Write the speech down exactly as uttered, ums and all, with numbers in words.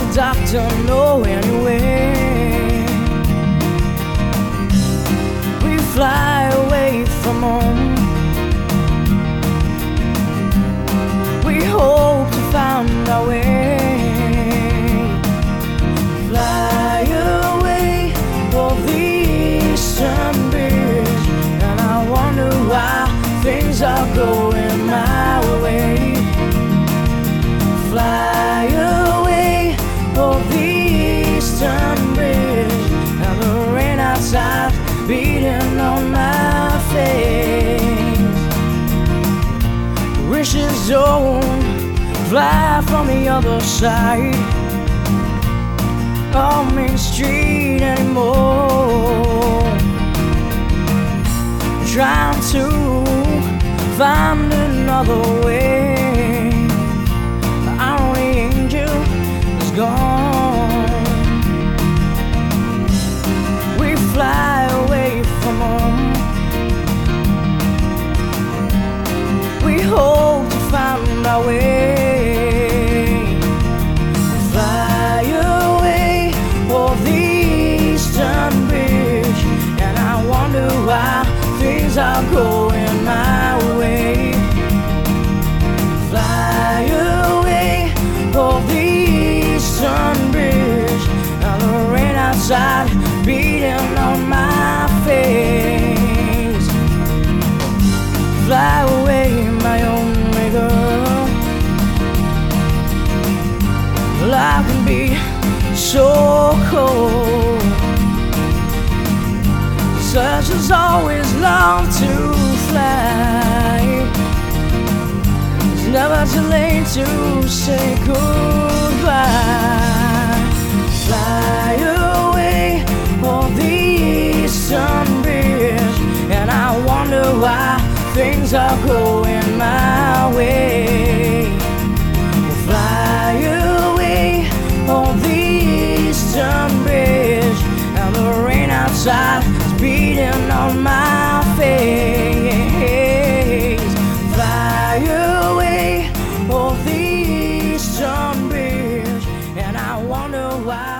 doctor know anyway? We fly away from home. We hope to find our way. Fly away over the eastern bridge, and I wonder why things are going my way. Fly away over the eastern bridge, and the rain outside beating on my face. Wishes don't fly from the other side of Main Street anymore. Trying to find another way. Our only angel is gone. We fly away from home. We hope to find our way. Fly away over the eastern bridge, and I wonder why things are going my way. Fly away over the eastern bridge, and the rain outside beating on my face. Fly away, my only girl. Life can be so cold. Searchers always love to fly. It's never too late to say goodbye. Fly away over the eastern bridge, and I wonder why things are going my way. Fly away over the eastern bridge, and the rain outside beating on my face. Fly away over the eastern bridge, and I wonder why